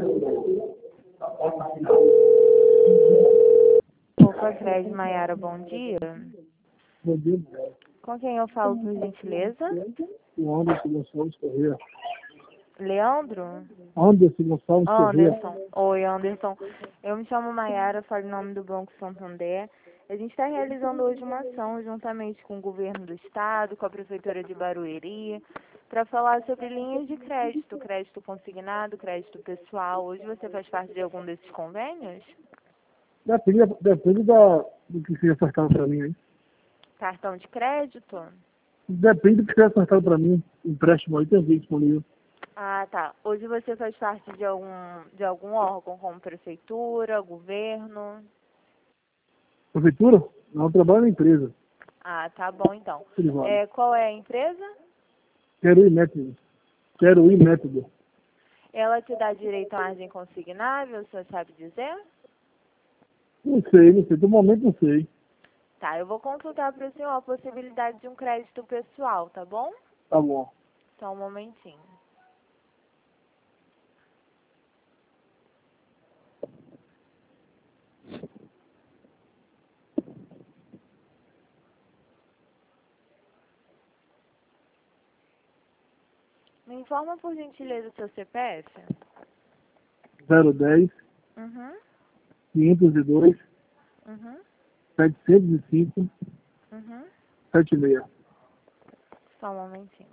Opa, Crédito Maiara, bom dia. Bom dia, Com quem eu falo, por gentileza? o Anderson Gonçalves Corrêa. Leandro? Anderson Gonçalves Corrêa. Anderson. Oi, Anderson. Eu me chamo Maiara, falo em nome do Banco Santander. A gente está realizando hoje uma ação juntamente com o governo do estado, com a prefeitura de Barueri, para falar sobre linhas de crédito, crédito consignado, crédito pessoal. Hoje você faz parte de algum desses convênios? Depende do que seja acertado para mim, hein? Cartão de crédito? Depende do que seja acertado para mim. Empréstimo aí tem aqui disponível. Ah, tá. Hoje você faz parte de algum órgão, como prefeitura, governo? Prefeitura? Não, eu trabalho na empresa. Ah, tá bom então. Privada. Qual é a empresa? Quero ir método. Quero ir método. Ela te dá direito à margem consignável, o senhor sabe dizer? Não sei. Do momento não sei. Tá, eu vou consultar para o senhor a possibilidade de um crédito pessoal, tá bom? Tá bom. Só um momentinho. Me informa, por gentileza, o seu CPF? 010 Uhum, 502 uhum, 705 uhum. 76. Só um momentinho.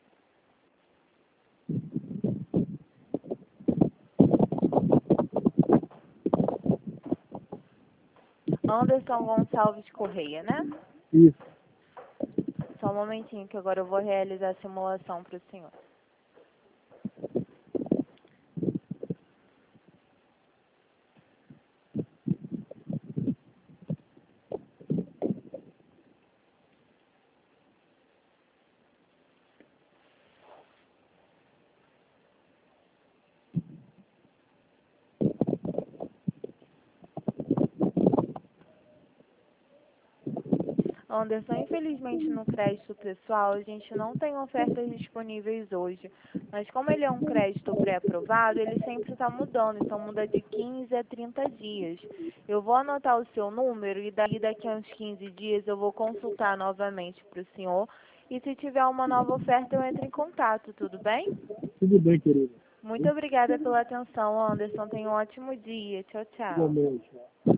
Anderson Gonçalves Correia, né? Isso. Só um momentinho que agora eu vou realizar a simulação para o senhor. Anderson, infelizmente no crédito pessoal a gente não tem ofertas disponíveis hoje, mas como ele é um crédito pré-aprovado, ele sempre está mudando, então muda de 15 a 30 dias. Eu vou anotar o seu número e daí daqui a uns 15 dias eu vou consultar novamente para o senhor e se tiver uma nova oferta eu entro em contato, tudo bem? Tudo bem, querido. Muito obrigada pela atenção, Anderson. Tenha um ótimo dia. Tchau, tchau. Igualmente.